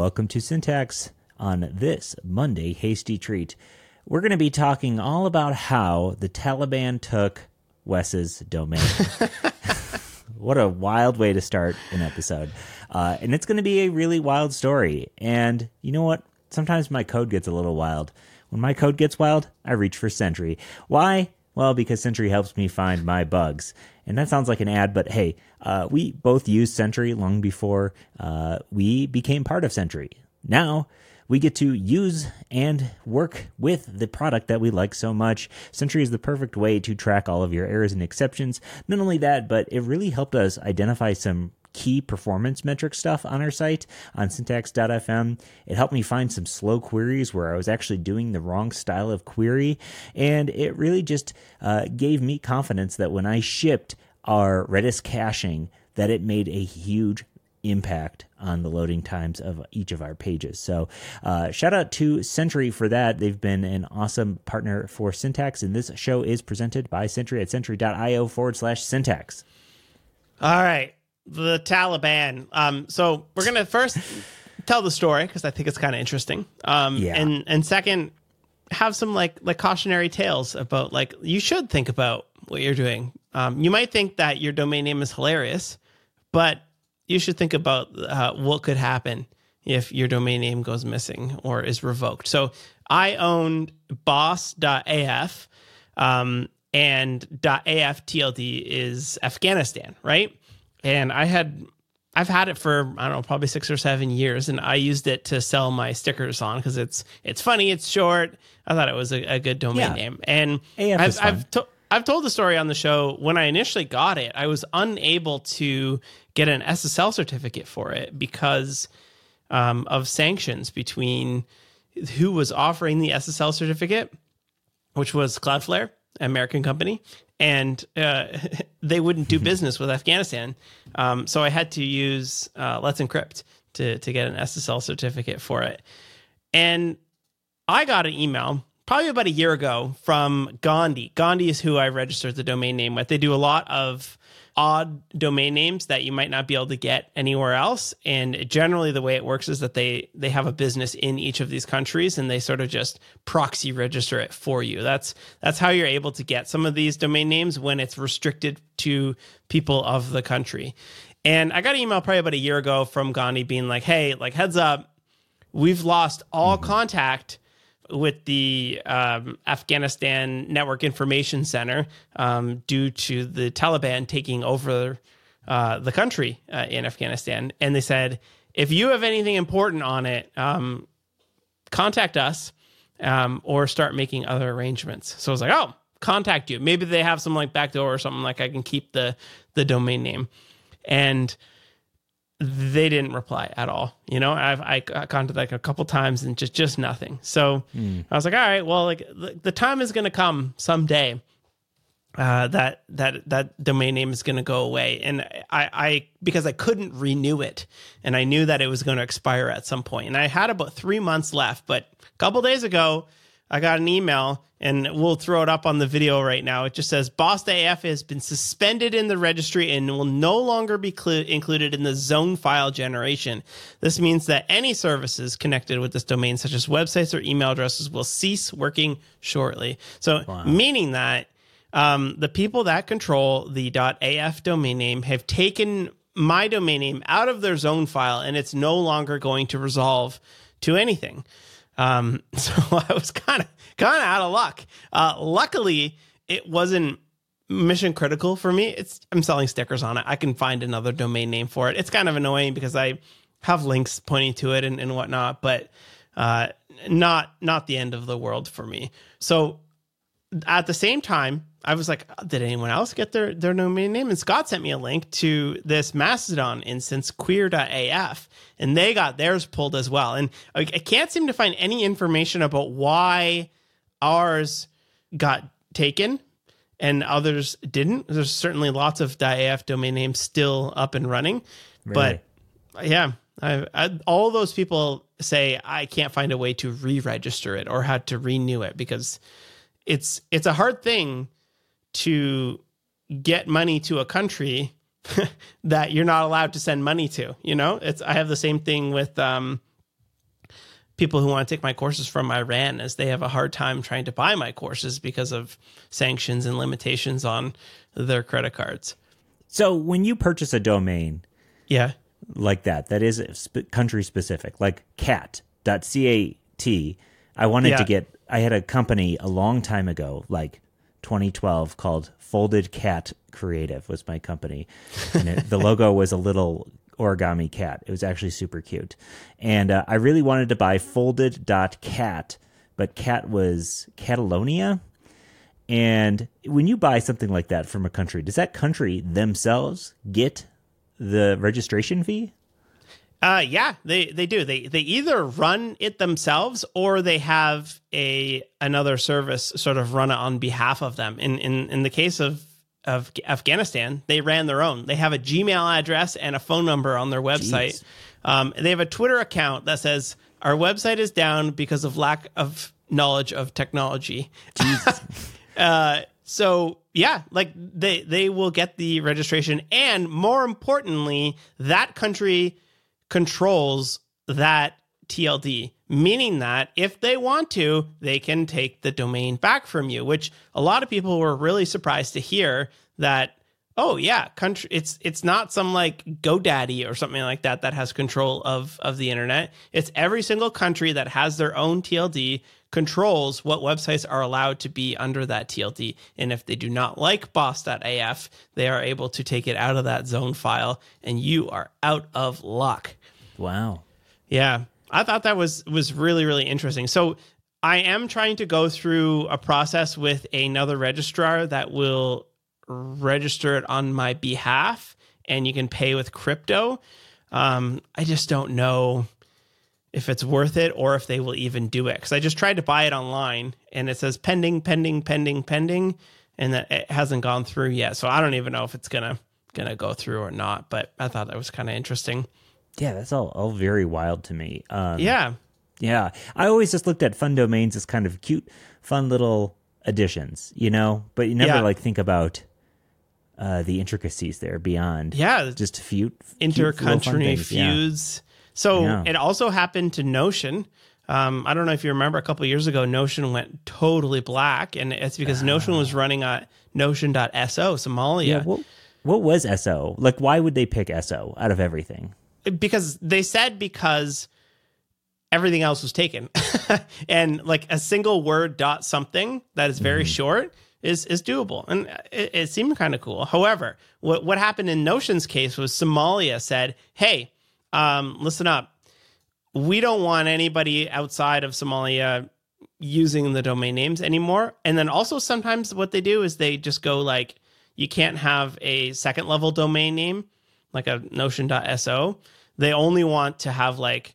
welcome to Syntax on this Monday Hasty Treat. We're going to be talking all about how the Taliban took Wes's domain. What a wild way to start an episode. And it's going to be a really wild story. And you know what? Sometimes my code gets a little wild. When my code gets wild, I reach for Sentry. Why? Well, because Sentry helps me find my bugs. And that sounds like an ad, but hey, we both used Sentry long before we became part of Sentry. Now, we get to use and work with the product that we like so much. Sentry is the perfect way to track all of your errors and exceptions. Not only that, but it really helped us identify some key performance metric stuff on our site on syntax.fm. It helped me find some slow queries where I was actually doing the wrong style of query. And it really just gave me confidence that when I shipped our Redis caching, that it made a huge impact on the loading times of each of our pages. So shout out to Sentry for that. They've been an awesome partner for Syntax, and this show is presented by Sentry at sentry.io/syntax. All right, the Taliban. So we're going to first tell the story because I think it's kind of interesting. And second, have some like cautionary tales about like you should think about what you're doing. You might think that your domain name is hilarious, but you should think about what could happen if your domain name goes missing or is revoked. So I owned boss.af, and .aftld is Afghanistan, right? And I've had it for, I don't know, probably 6 or 7 years, and I used it to sell my stickers on because it's funny, it's short. I thought it was a good domain name. And I've told the story on the show. When I initially got it, I was unable to get an SSL certificate for it because of sanctions between who was offering the SSL certificate, which was Cloudflare, an American company, and they wouldn't do business with Afghanistan. So I had to use Let's Encrypt to get an SSL certificate for it. And I got an email probably about a year ago from Gandhi. Gandhi is who I registered the domain name with. They do a lot of odd domain names that you might not be able to get anywhere else. And generally the way it works is that they have a business in each of these countries and they sort of just proxy register it for you. That's how you're able to get some of these domain names when it's restricted to people of the country. And I got an email probably about a year ago from Gandhi being like, hey, like heads up, we've lost all contact with the Afghanistan Network Information Center due to the Taliban taking over the country in Afghanistan. And they said, if you have anything important on it, contact us or start making other arrangements. So I was like, oh, contact you. Maybe they have some like backdoor or something like I can keep the domain name. And they didn't reply at all. You know, I contacted like a couple times and just nothing. So I was like, all right, well, like the time is going to come someday that domain name is going to go away. And I because I couldn't renew it and I knew that it was going to expire at some point. And I had about 3 months left, but a couple days ago, I got an email, and we'll throw it up on the video right now. It just says, boss.af has been suspended in the registry and will no longer be included in the zone file generation. This means that any services connected with this domain, such as websites or email addresses, will cease working shortly. So meaning that the people that control the .af domain name have taken my domain name out of their zone file, and it's no longer going to resolve to anything. So I was kind of out of luck. Luckily, it wasn't mission critical for me. I'm selling stickers on it. I can find another domain name for it. It's kind of annoying because I have links pointing to it and whatnot, but not the end of the world for me. So at the same time, I was like, did anyone else get their domain name? And Scott sent me a link to this Mastodon instance, queer.af, and they got theirs pulled as well. And I can't seem to find any information about why ours got taken and others didn't. There's certainly lots of .af domain names still up and running. Really? But yeah, all those people say I can't find a way to re-register it or how to renew it because it's a hard thing to get money to a country that you're not allowed to send money to. You know, I have the same thing with people who want to take my courses from Iran, as they have a hard time trying to buy my courses because of sanctions and limitations on their credit cards. So when you purchase a domain Yeah. like that is country specific, like cat.cat, I wanted to get, I had a company a long time ago, like 2012, called Folded Cat Creative was my company. And the logo was a little origami cat. It was actually super cute. And I really wanted to buy folded.cat, but cat was Catalonia. And when you buy something like that from a country, does that country themselves get the registration fee? Yeah, they do. They either run it themselves or they have another service sort of run it on behalf of them. In the case of Afghanistan, they ran their own. They have a Gmail address and a phone number on their website. They have a Twitter account that says, "Our website is down because of lack of knowledge of technology." So yeah, like they will get the registration, and more importantly, that country controls that TLD, meaning that if they want to, they can take the domain back from you, which a lot of people were really surprised to hear that, oh yeah, country, it's not some like GoDaddy or something like that has control of the internet. It's every single country that has their own TLD controls what websites are allowed to be under that TLD. And if they do not like boss.af, they are able to take it out of that zone file, and you are out of luck. Wow. Yeah, I thought that was really, really interesting. So I am trying to go through a process with another registrar that will register it on my behalf, and you can pay with crypto. I just don't know if it's worth it or if they will even do it. Because I just tried to buy it online, and it says pending, and that it hasn't gone through yet. So I don't even know if it's gonna go through or not. But I thought that was kind of interesting. Yeah, that's all very wild to me. Yeah. I always just looked at fun domains as kind of cute, fun little additions, but you never like think about the intricacies there beyond. Yeah, just intercountry feuds. So Yeah. It also happened to Notion. I don't know if you remember, a couple of years ago, Notion went totally black, and it's because Notion was running at Notion.so, Somalia. Yeah, what was SO? Like, why would they pick SO out of everything? Because they said because everything else was taken. And like a single word dot something that is very short is doable. And it seemed kind of cool. However, what happened in Notion's case was Somalia said, hey, listen up. We don't want anybody outside of Somalia using the domain names anymore. And then also sometimes what they do is they just go like, you can't have a second level domain name, like a notion.so. They only want to have like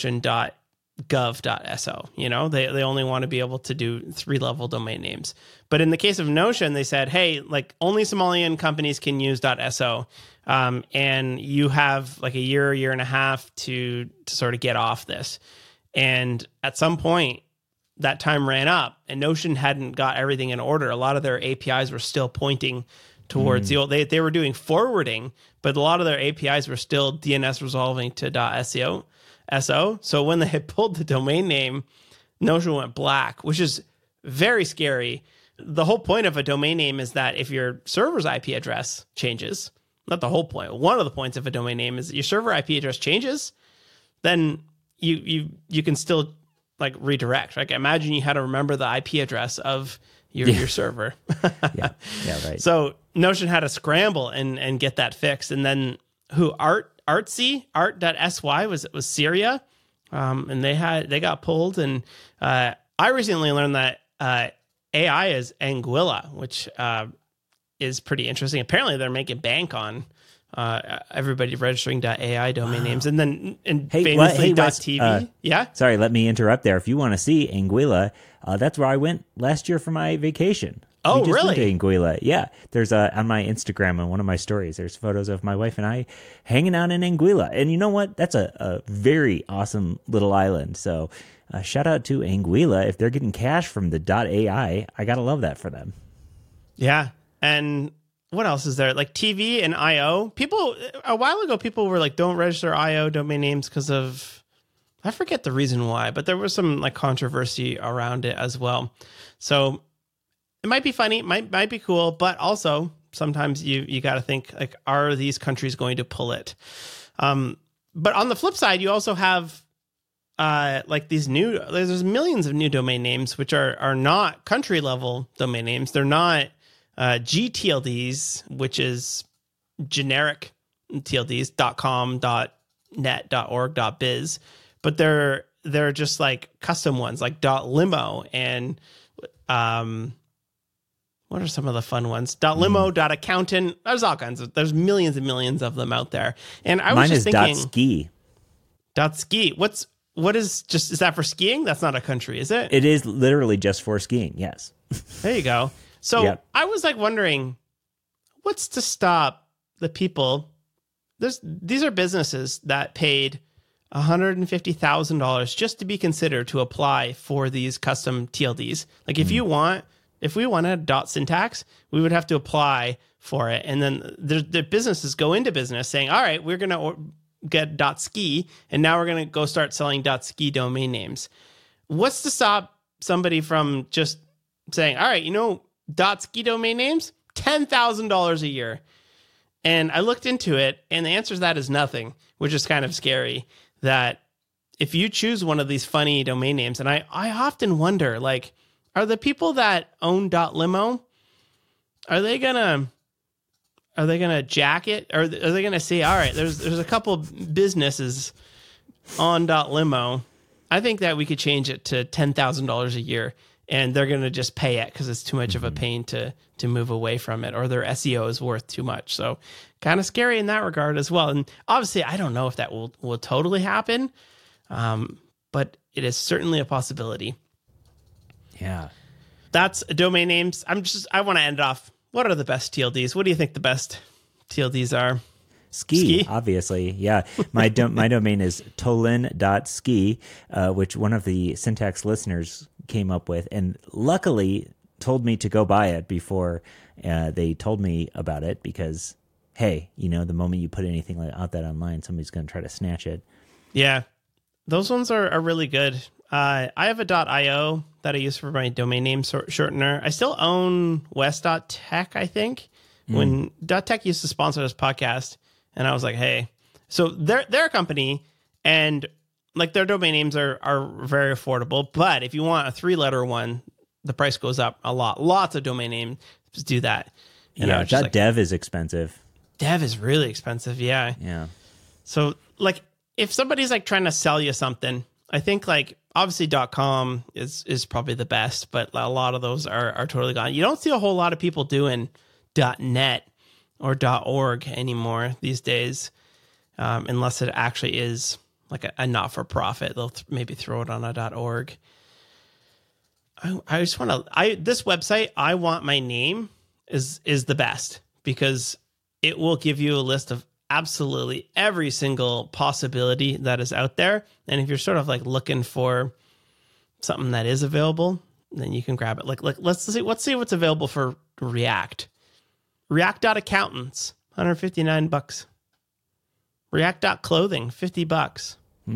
notion.gov.so. They only want to be able to do 3-level domain names. But in the case of Notion, they said, hey, like only Somalian companies can use .so. And you have like a year and a half to sort of get off this. And at some point, that time ran up, and Notion hadn't got everything in order. A lot of their APIs were still pointing towards the old. They were doing forwarding, but a lot of their APIs were still DNS resolving to .so. So when they had pulled the domain name, Notion went black, which is very scary. The whole point of a domain name is that if your server's IP address changes, not the whole point, one of the points of a domain name is that your server IP address changes, then you can still like redirect. Like imagine you had to remember the IP address of your server. yeah, right. So Notion had to scramble and get that fixed. And then art.sy was Syria. And they got pulled. And I recently learned that AI is Anguilla, which is pretty interesting. Apparently they're making bank on everybody registering .ai domain names, and then famously .tv. Yeah. Sorry, let me interrupt there. If you want to see Anguilla, that's where I went last year for my vacation. Oh, we just really? Went to Anguilla. Yeah. There's on my Instagram and one of my stories, there's photos of my wife and I hanging out in Anguilla. And you know what? That's a very awesome little island. So shout out to Anguilla. If they're getting cash from the .ai, I got to love that for them. Yeah. And what else is there? Like TV and IO. People, a while ago, people were like, don't register IO domain names because of I forget the reason why, but there was some like controversy around it as well. So it might be funny, might be cool, but also sometimes you got to think like, are these countries going to pull it? But on the flip side, you also have like there's millions of new domain names which are not country level domain names. They're not GTLDs, which is generic TLDs, .com, .net, .org, .biz, but they're just like custom ones like .limo and what are some of the fun ones? .limo, .accountant. There's millions and millions of them out there. And I was just thinking, .ski. .ski. Is that for skiing? That's not a country, is it? It is literally just for skiing. Yes. There you go. So Yep. I was like wondering, what's to stop the people? These are businesses that paid $150,000 just to be considered to apply for these custom TLDs. Like if we wanted .syntax, we would have to apply for it. And then the businesses go into business saying, all right, we're going to get .ski, and now we're going to go start selling .ski domain names. What's to stop somebody from just saying, all right, .ski domain names, $10,000 a year. And I looked into it, and the answer to that is nothing, which is kind of scary. That if you choose one of these funny domain names, and I often wonder, like, are the people that own .limo, are they gonna jack it, or are they gonna say, all right, there's a couple businesses on .limo, I think that we could change it to $10,000 a year, and they're gonna just pay it because it's too much of a pain to move away from it, or their SEO is worth too much. So kind of scary in that regard as well. And obviously, I don't know if that will totally happen, but it is certainly a possibility. Yeah. That's domain names. I want to end off. What are the best TLDs? What do you think the best TLDs are? Ski, obviously. Yeah. My domain is tolin.ski, which one of the Syntax listeners came up with, and luckily told me to go buy it before they told me about it, because, hey, the moment you put anything like out that online, somebody's going to try to snatch it. Yeah. Those ones are really good. I have a .io that I use for my domain name shortener. I still own west.tech, I think. When .tech used to sponsor this podcast, and I was like, hey. So they're a company, and like their domain names are very affordable. But if you want a 3-letter one, the price goes up a lot. Lots of domain names do that. And .dev is expensive. Dev is really expensive, yeah. Yeah. So like if somebody's like trying to sell you something, I think like obviously .com is probably the best, but a lot of those are totally gone. You don't see a whole lot of people doing .net or .org anymore these days, unless it actually is like a not-for-profit. They'll maybe throw it on a .org. I just want to. This website, I Want My Name, is the best, because it will give you a list of absolutely every single possibility that is out there. And if you're sort of like looking for something that is available, then you can grab it. Like let's see what's available for React. React.accountants, $159. React.clothing, $50.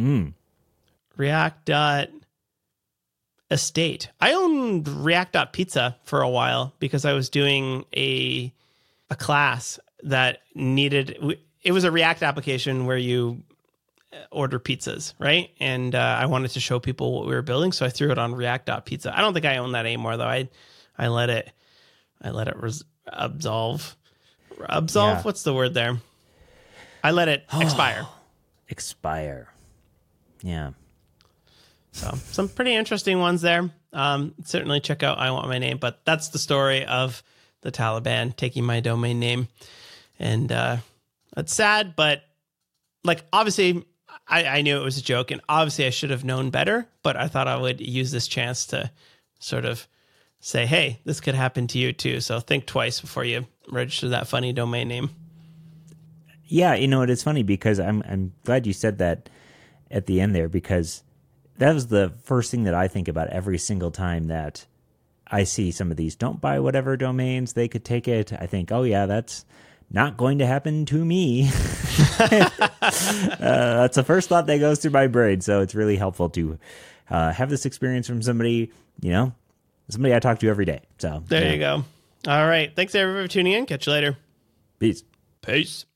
React.estate. I owned React.pizza for a while because I was doing a class that needed. It was a React application where you order pizzas, right? And I wanted to show people what we were building, so I threw it on React.pizza. I don't think I own that anymore, though. I let it absolve. Yeah. What's the word there? I let it expire. Expire. Yeah. So some pretty interesting ones there. Certainly check out I Want My Name, but that's the story of the Taliban taking my domain name. And it's sad, but like obviously I knew it was a joke, and obviously I should have known better, but I thought I would use this chance to sort of say, hey, this could happen to you too. So think twice before you register that funny domain name. Yeah, it's funny because I'm glad you said that at the end there, because that was the first thing that I think about every single time that I see some of these don't buy whatever domains, they could take it. I think, oh yeah, that's not going to happen to me. That's the first thought that goes through my brain. So it's really helpful to have this experience from somebody, somebody I talk to every day. So there you go. All right. Thanks everybody for tuning in. Catch you later. Peace. Peace.